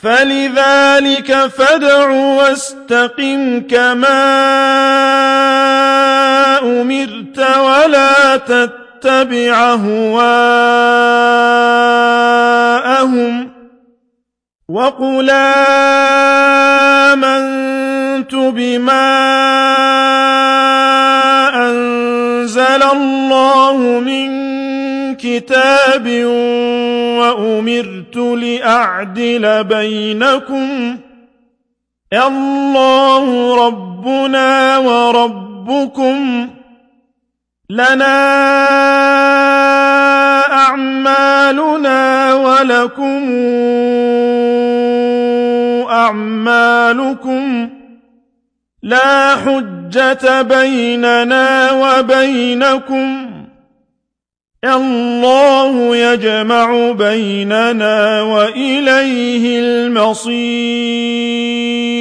فلذلك فادع واستقم كما أمرت ولا تتبع أهواءهم وقل آمنت بما أنزل الله من كتاب وأمرت لأعدل بينكم الله ربنا وربكم لنا أعمالنا ولكم أعمالكم لا حجة بيننا وبينكم الله يجمع بيننا وإليه المصير